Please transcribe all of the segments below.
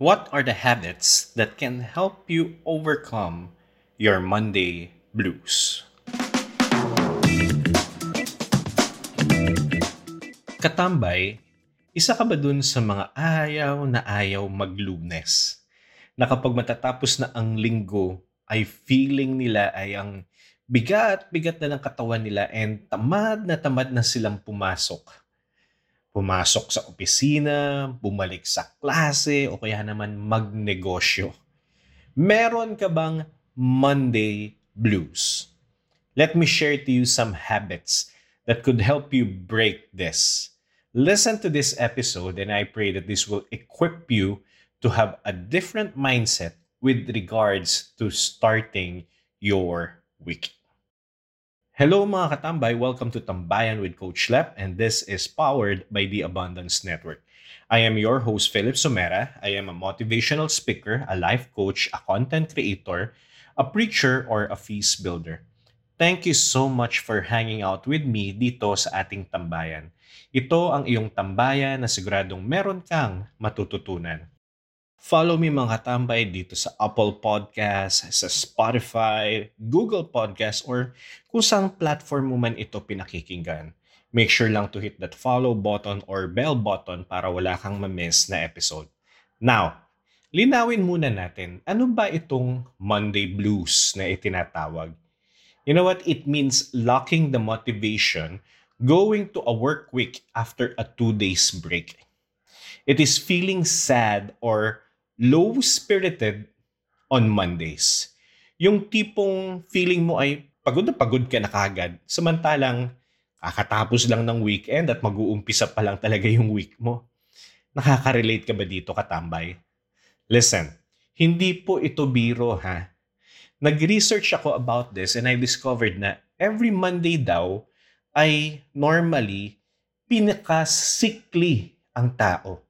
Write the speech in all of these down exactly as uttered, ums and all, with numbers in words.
What are the habits that can help you overcome your Monday blues? Katambay, isa ka ba dun sa mga ayaw na ayaw maglunes? Na kapag matatapos na ang linggo, ay feeling nila ay ang bigat-bigat na ng katawan nila and tamad na tamad na silang pumasok. Pumasok sa opisina, bumalik sa klase, o kaya naman magnegosyo. Meron ka bang Monday blues? Let me share to you some habits that could help you break this. Listen to this episode and I pray that this will equip you to have a different mindset with regards to starting your week. Hello mga katambay, welcome to Tambayan with Coach Lep, and this is powered by the Abundance Network. I am your host, Philip Somera. I am a motivational speaker, a life coach, a content creator, a preacher, or a feast builder. Thank you so much for hanging out with me dito sa ating tambayan. Ito ang iyong tambayan na siguradong meron kang matututunan. Follow me mga katambay dito sa Apple Podcast, sa Spotify, Google Podcast, or kung saan platform mo man ito pinakikinggan. Make sure lang to hit that follow button or bell button para wala kang ma-miss na episode. Now, linawin muna natin, ano ba itong Monday Blues na itinatawag? You know what? It means lacking the motivation going to a work week after a two days break. It is feeling sad or low-spirited on Mondays. Yung tipong feeling mo ay pagod na pagod ka na kagad, samantalang kakatapos lang ng weekend at mag-uumpisa pa lang talaga yung week mo. Nakaka-relate ka ba dito, katambay? Listen, hindi po ito biro ha. Nag-research ako about this and I discovered na every Monday daw ay normally pinaka-sickly ang tao.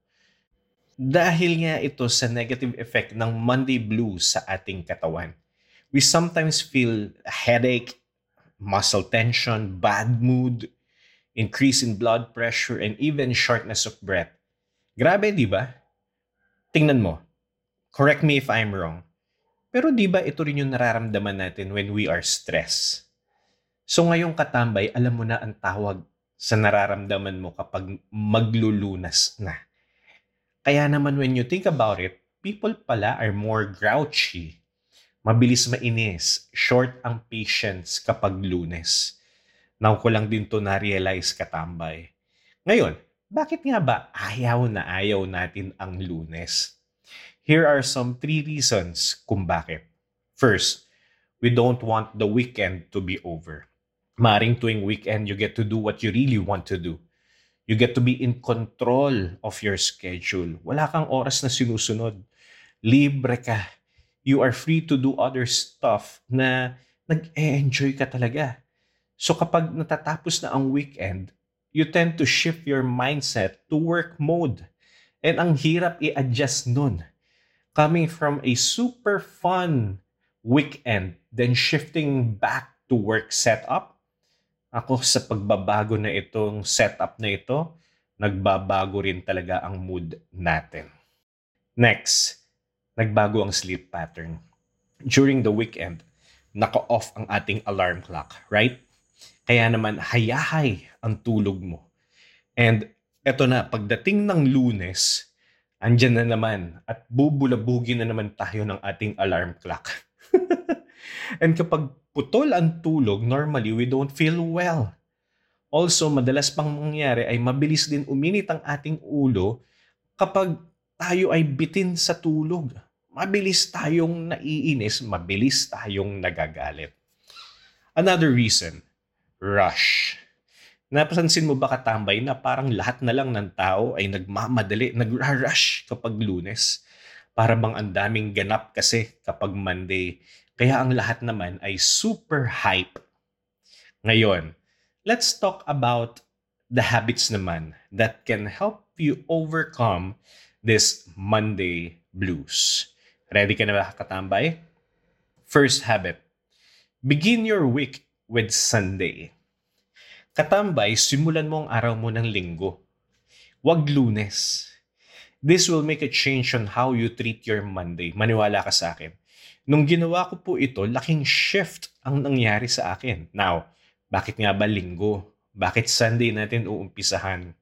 Dahil nga ito sa negative effect ng Monday blues sa ating katawan. We sometimes feel a headache, muscle tension, bad mood, increase in blood pressure, and even shortness of breath. Grabe, di ba? Tingnan mo. Correct me if I'm wrong. Pero di ba ito rin yung nararamdaman natin when we are stressed? So ngayong katambay, alam mo na ang tawag sa nararamdaman mo kapag maglulunas na. Kaya naman when you think about it, people pala are more grouchy. Mabilis mainis, short ang patience kapag Lunes. Now ko lang din to na-realize, katambay. Ngayon, bakit nga ba ayaw na ayaw natin ang Lunes? Here are some three reasons kung bakit. First, we don't want the weekend to be over. Maring tuwing weekend, you get to do what you really want to do. You get to be in control of your schedule. Wala kang oras na sinusunod. Libre ka. You are free to do other stuff na nag-e-enjoy ka talaga. So kapag natatapos na ang weekend, you tend to shift your mindset to work mode. And ang hirap i-adjust nun. Coming from a super fun weekend, then shifting back to work setup, ako sa pagbabago na itong setup na ito, nagbabago rin talaga ang mood natin. Next, nagbago ang sleep pattern. During the weekend, naka-off ang ating alarm clock, right? Kaya naman hayahay ang tulog mo. And eto na, pagdating ng Lunes, andyan na naman at bubulabugin na naman tayo ng ating alarm clock. And kapag putol ang tulog, normally we don't feel well. Also, madalas pang mangyari ay mabilis din uminit ang ating ulo kapag tayo ay bitin sa tulog. Mabilis tayong naiinis, mabilis tayong nagagalit. Another reason, rush. Napapansin mo ba, katambay, na parang lahat na lang ng tao ay nagmamadali, nag-rush kapag Lunes? Para bang ang daming ganap kasi kapag Monday. Kaya ang lahat naman ay super hype. Ngayon, let's talk about the habits naman that can help you overcome this Monday blues. Ready ka na ba, katambay? First habit, begin your week with Sunday. Katambay, simulan mo ang araw mo ng Linggo. Huwag Lunes. This will make a change on how you treat your Monday. Maniwala ka sa akin. Nung ginawa ko po ito, laking shift ang nangyari sa akin. Now, bakit nga ba linggo? Bakit Sunday natin uumpisahan?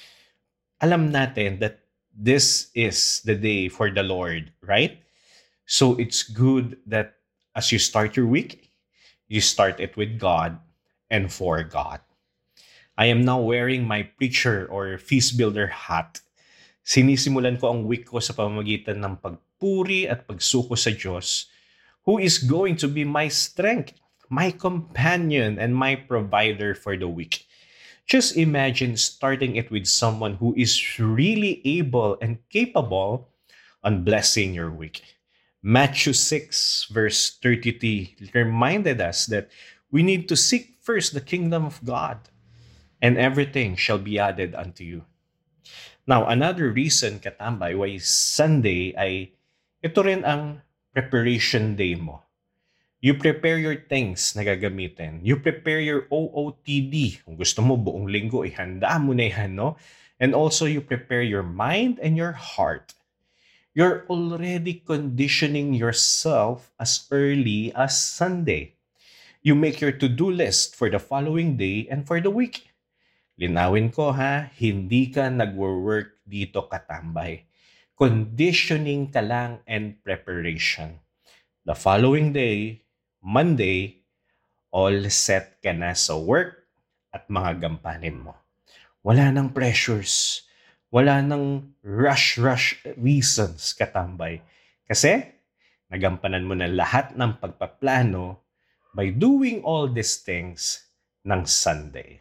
Alam natin that this is the day for the Lord, right? So it's good that as you start your week, you start it with God and for God. I am now wearing my preacher or feast builder hat. Sinisimulan ko ang week ko sa pamamagitan ng pagpuri at pagsuko sa Diyos, who is going to be my strength, my companion, and my provider for the week. Just imagine starting it with someone who is really able and capable on blessing your week. Matthew six verse thirty-three reminded us that we need to seek first the kingdom of God, and everything shall be added unto you. Now, another reason, katambay, why Sunday ay ito rin ang preparation day mo. You prepare your things na gagamitin. You prepare your O O T D. Kung gusto mo buong linggo, ihanda mo na yan, no? And also, you prepare your mind and your heart. You're already conditioning yourself as early as Sunday. You make your to-do list for the following day and for the week. Linawin ko ha, hindi ka nagwo-work dito katambay. Conditioning ka lang and preparation. The following day, Monday, all set ka na sa work at mga gampanin mo. Wala nang pressures. Wala nang rush-rush reasons katambay. Kasi nagampanan mo na lahat ng pagpaplano by doing all these things ng Sunday.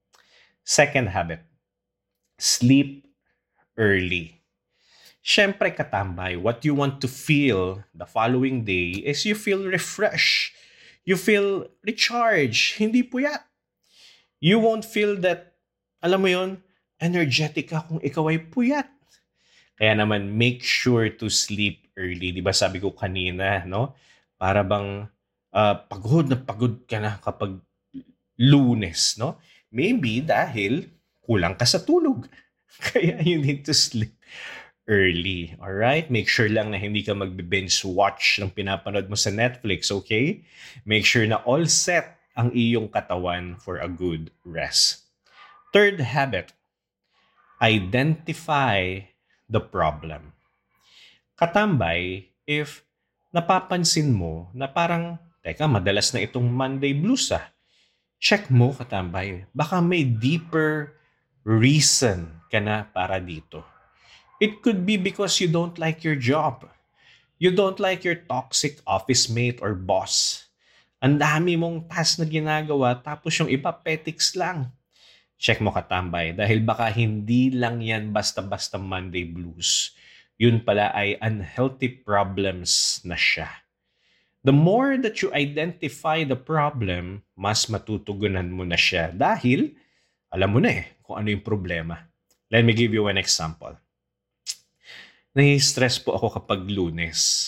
Second habit, sleep early. Siyempre katambay, what you want to feel the following day is you feel refreshed. You feel recharged, hindi puyat. You won't feel that, alam mo yun, energetic ka kung ikaw ay puyat. Kaya naman, make sure to sleep early. Di ba sabi ko kanina, no? Para bang uh, pagod na pagod ka na kapag Lunes, no? Maybe dahil kulang ka sa tulog. Kaya you need to sleep early. Alright? Make sure lang na hindi ka mag-binge watch ng pinapanood mo sa Netflix, okay? Make sure na all set ang iyong katawan for a good rest. Third habit, identify the problem. Katambay, if napapansin mo na parang, teka, madalas na itong Monday blues ah. Check mo, katambay. Baka may deeper reason ka na para dito. It could be because you don't like your job. You don't like your toxic office mate or boss. Ang dami mong task na ginagawa tapos yung iba petics lang. Check mo katambay dahil baka hindi lang yan basta-basta Monday blues. Yun pala ay unhealthy problems na siya. The more that you identify the problem, mas matutugunan mo na siya dahil alam mo na eh kung ano yung problema. Let me give you an example. Nai-stress po ako kapag Lunes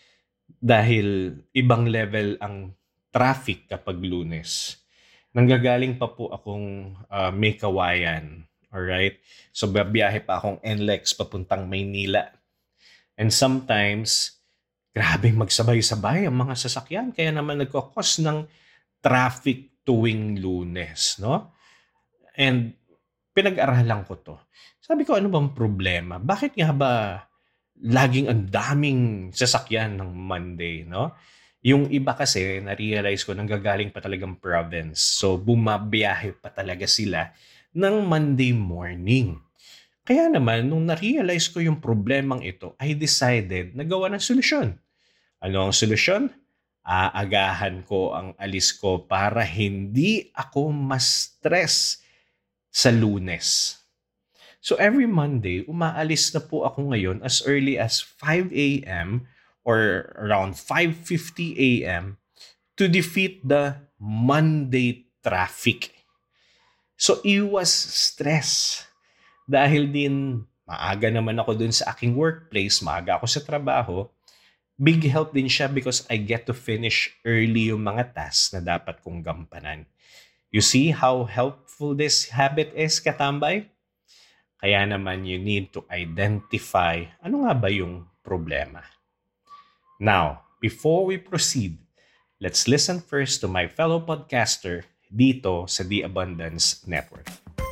dahil ibang level ang traffic kapag Lunes. Nanggagaling pa po akong uh, may kawayan. Alright? So, babiyahe pa akong N L E X papuntang Maynila. And sometimes, grabing magsabay-sabay ang mga sasakyan. Kaya naman nagkakos ng traffic tuwing Lunes. No? And pinag-aralan ko to. Sabi ko, ano bang problema? Bakit nga ba laging ang daming sasakyan ng Monday, no? Yung iba kasi, na-realize ko, nanggagaling pa talagang province. So, bumabiyahe pa talaga sila ng Monday morning. Kaya naman, nung na-realize ko yung problemang ito, I decided na gawa ng solusyon. Ano ang solusyon? Aagahan ko ang alis ko para hindi ako ma-stress sa Lunes. So, every Monday, umaalis na po ako ngayon as early as five a.m. or around five fifty a.m. to defeat the Monday traffic. So, iwas stress. Dahil din, maaga naman ako dun sa aking workplace, maaga ako sa trabaho, big help din siya because I get to finish early yung mga tasks na dapat kong gampanan. You see how helpful this habit is, katambay? Kaya naman you need to identify ano nga ba yung problema. Now, before we proceed, let's listen first to my fellow podcaster dito sa The Abundance Network.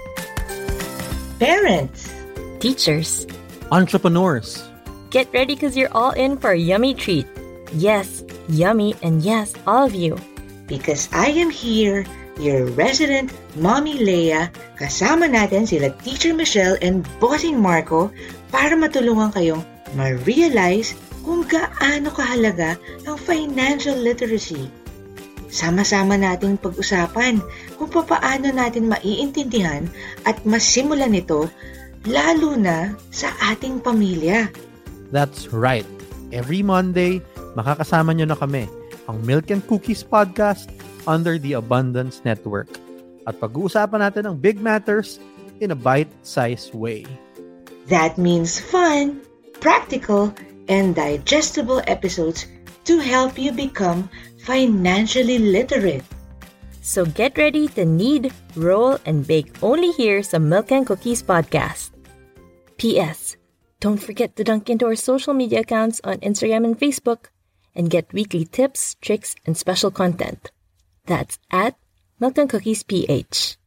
Parents, teachers, entrepreneurs, get ready because you're all in for a yummy treat. Yes, yummy, and yes, all of you. Because I am here, your resident Mommy Leia, kasama natin sila Teacher Michelle and Bossing Marco para matulungan kayong ma-realize kung gaano kahalaga ang financial literacy. Sama-sama nating pag-usapan kung paano natin maiintindihan at masimulan ito lalo na sa ating pamilya. That's right. Every Monday, makakasama nyo na kami, ang Milk and Cookies Podcast under the Abundance Network. At pag-uusapan natin ang big matters in a bite-sized way. That means fun, practical, and digestible episodes to help you become financially literate. So get ready to knead, roll, and bake only here sa Milk and Cookies Podcast. P S. Don't forget to dunk into our social media accounts on Instagram and Facebook and get weekly tips, tricks, and special content. That's at Milk and Cookies P H.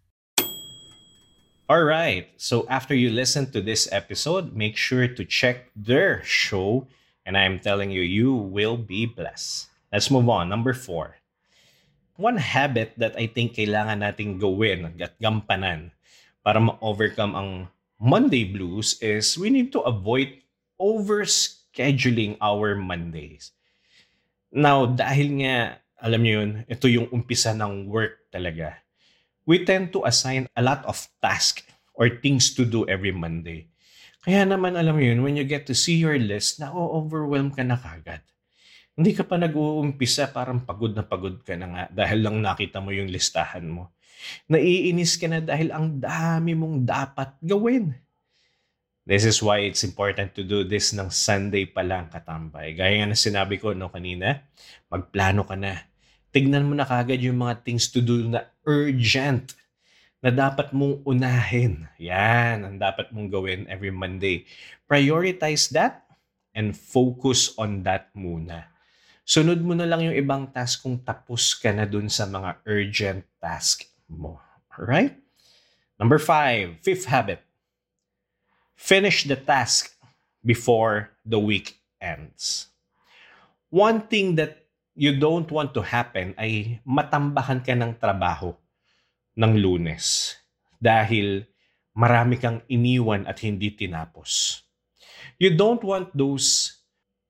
All right. So after you listen to this episode, make sure to check their show. And I'm telling you, you will be blessed. Let's move on. Number four. One habit that I think kailangan nating gawin at gampanan para ma-overcome ang Monday blues is we need to avoid overscheduling our Mondays. Now, dahil nga, alam niyo yun, ito yung umpisa ng work talaga. We tend to assign a lot of tasks or things to do every Monday. Kaya naman, alam mo yun, when you get to see your list, na-overwhelm ka na kagad. Hindi ka pa nag-uumpisa, parang pagod na pagod ka na nga dahil lang nakita mo yung listahan mo. Naiinis ka na dahil ang dami mong dapat gawin. This is why it's important to do this ng Sunday pa lang, katambay. Gaya nga na sinabi ko no kanina, magplano ka na. Tignan mo na kagad yung mga things to do na urgent na dapat mong unahin. Yan ang dapat mong gawin every Monday. Prioritize that and focus on that muna. Sunod mo na lang yung ibang task kung tapos ka na dun sa mga urgent task mo. Alright? Number five, fifth habit. Finish the task before the week ends. One thing that you don't want to happen ay matambakan ka ng trabaho ng Lunes dahil marami kang iniwan at hindi tinapos. You don't want those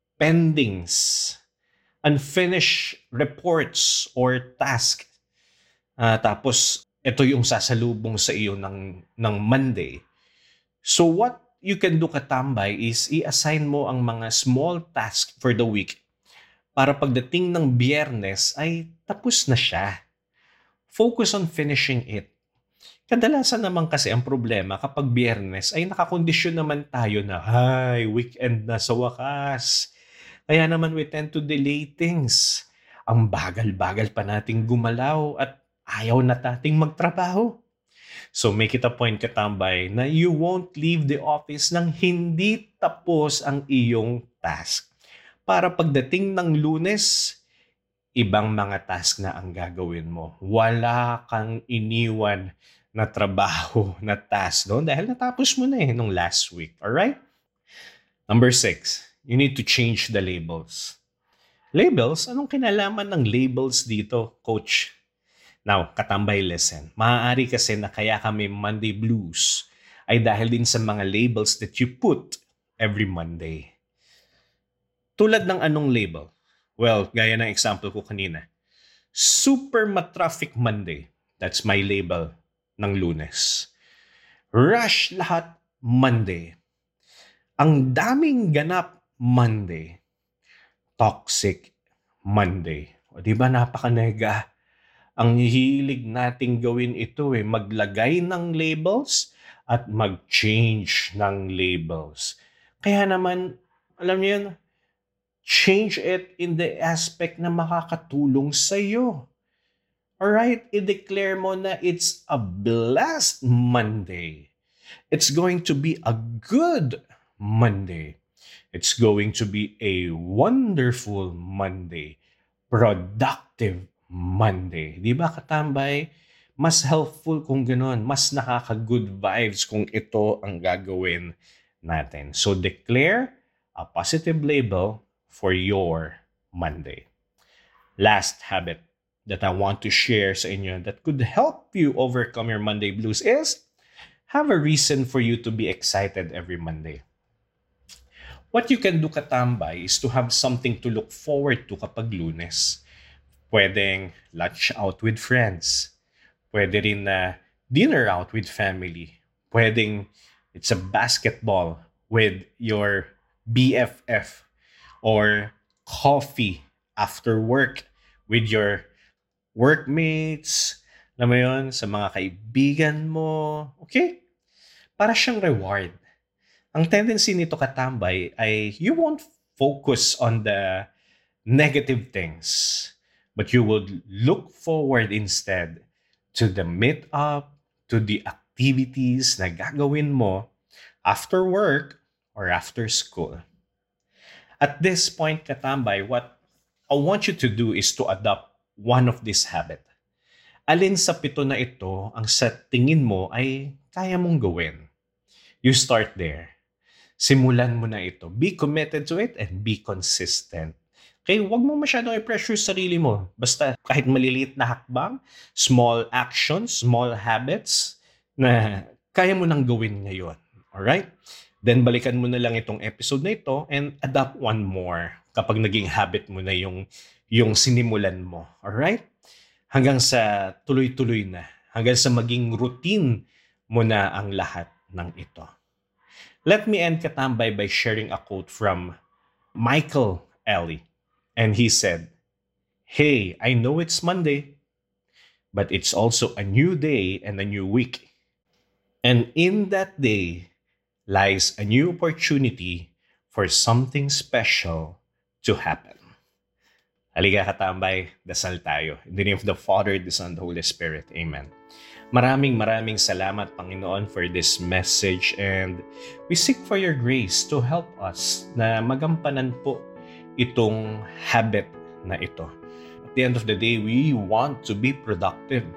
pendings, unfinished reports or tasks. Uh, tapos, ito yung sasalubong sa iyo ng, ng Monday. So what you can do, katambay, is i-assign mo ang mga small tasks for the week para pagdating ng Biyernes ay tapos na siya. Focus on finishing it. Kadalasan naman kasi ang problema kapag Biyernes ay nakakondisyon naman tayo na, ay, weekend na sa wakas. Kaya naman we tend to delay things. Ang bagal-bagal pa nating gumalaw at ayaw na nating magtrabaho. So make it a point, katambay, na you won't leave the office nang hindi tapos ang iyong task. Para pagdating ng Lunes, ibang mga task na ang gagawin mo. Wala kang iniwan na trabaho, na task, no? Dahil natapos mo na eh nung last week. Alright? Number six, you need to change the labels. Labels? Anong kinalaman ng labels dito, Coach? Now, katambay, listen. Maaari kasi na kaya kami Monday Blues ay dahil din sa mga labels that you put every Monday. Tulad ng anong label? Well, gaya ng example ko kanina. Super Matraffic Monday. That's my label ng Lunes. Rush lahat Monday. Ang daming ganap Monday. Toxic Monday. O di ba napakanega? Ang hilig nating gawin ito eh, maglagay ng labels at mag-change ng labels. Kaya naman, alam niyo yun, change it in the aspect na makakatulong sa iyo. Alright, i-declare mo na it's a blessed Monday. It's going to be a good Monday. It's going to be a wonderful Monday. Productive Monday. Di ba, katambay? Mas helpful kung gano'n. Mas nakaka-good vibes kung ito ang gagawin natin. So declare a positive label for your Monday. Last habit that I want to share sa inyo that could help you overcome your Monday blues is have a reason for you to be excited every Monday. What you can do, katambay, is to have something to look forward to kapag Lunes. Pwedeng lunch out with friends. Pwede rin na dinner out with family. Pwedeng it's a basketball with your B F F. Or coffee after work with your workmates. Alam mo yun, sa mga kaibigan mo. Okay? Para siyang reward. Ang tendency nito, katambay, ay you won't focus on the negative things, but you will look forward instead to the meet-up, to the activities na gagawin mo after work or after school. At this point, katambay, what I want you to do is to adopt one of this habit. Alin sa pito na ito ang sa tingin mo ay kaya mong gawin? You start there. Simulan mo na ito. Be committed to it and be consistent. Okay, huwag mo masyadong i-pressure sarili mo. Basta kahit maliliit na hakbang, small actions, small habits na kaya mo nang gawin ngayon. Alright? Then balikan mo na lang itong episode na ito and adopt one more kapag naging habit mo na yung, yung sinimulan mo. Alright? Hanggang sa tuloy-tuloy na. Hanggang sa maging routine mo na ang lahat ng ito. Let me end, katambay, by sharing a quote from Michael Ealy. And he said, "Hey, I know it's Monday, but it's also a new day and a new week. And in that day lies a new opportunity for something special to happen." Halika, katambay, dasal tayo. In the name of the Father, the Son, the Holy Spirit. Amen. Maraming maraming salamat, Panginoon, for this message, and we seek for your grace to help us na magampanan po itong habit na ito. At the end of the day, we want to be productive,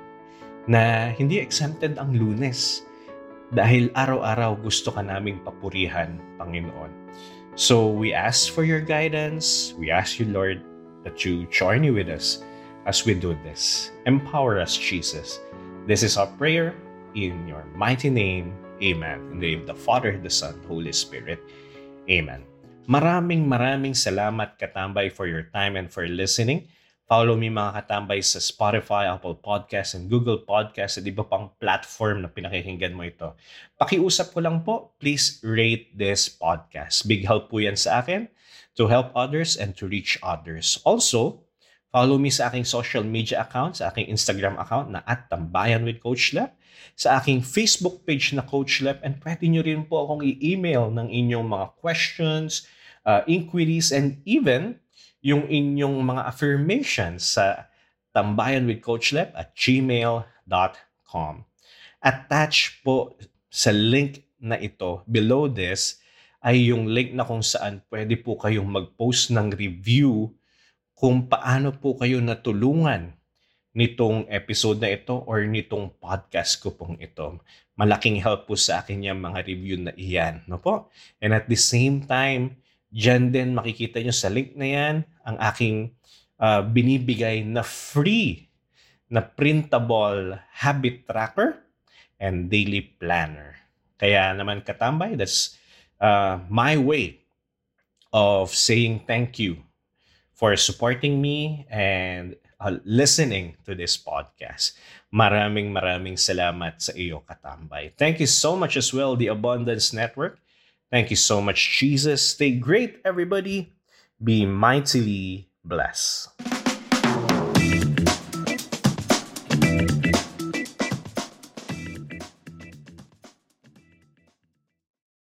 na hindi exempted ang Lunes dahil araw-araw gusto ka naming papurihan, Panginoon. So we ask for your guidance. We ask you, Lord, that you journey with us as we do this. Empower us, Jesus. This is our prayer in your mighty name. Amen. In the name of the Father, the Son, Holy Spirit. Amen. Maraming maraming salamat, katambay, for your time and for listening. Follow me, mga katambay, sa Spotify, Apple Podcasts, and Google Podcasts at iba pang platform na pinakikinggan mo ito. Pakiusap ko lang po, please rate this podcast. Big help po yan sa akin to help others and to reach others. Also, follow me sa aking social media account, sa aking Instagram account na at Tambayan with Coach Lep, sa aking Facebook page na Coach Lep, and pwede nyo rin po akong i-email ng inyong mga questions, uh, inquiries, and even yung inyong mga affirmations sa tambayanwithcoachlep at gmail dot com. Attach po sa link na ito below this ay yung link na kung saan pwede po kayong mag-post ng review kung paano po kayo natulungan nitong episode na ito or nitong podcast ko pong ito. Malaking help po sa akin yung mga review na iyan. No po? And at the same time, dyan din makikita nyo sa link na yan ang aking uh, binibigay na free na printable habit tracker and daily planner. Kaya naman, katambay, that's uh, my way of saying thank you for supporting me and uh, listening to this podcast. Maraming maraming salamat sa iyo, katambay. Thank you so much as well, the Abundance Network. Thank you so much, Jesus. Stay great, everybody. Be mightily blessed.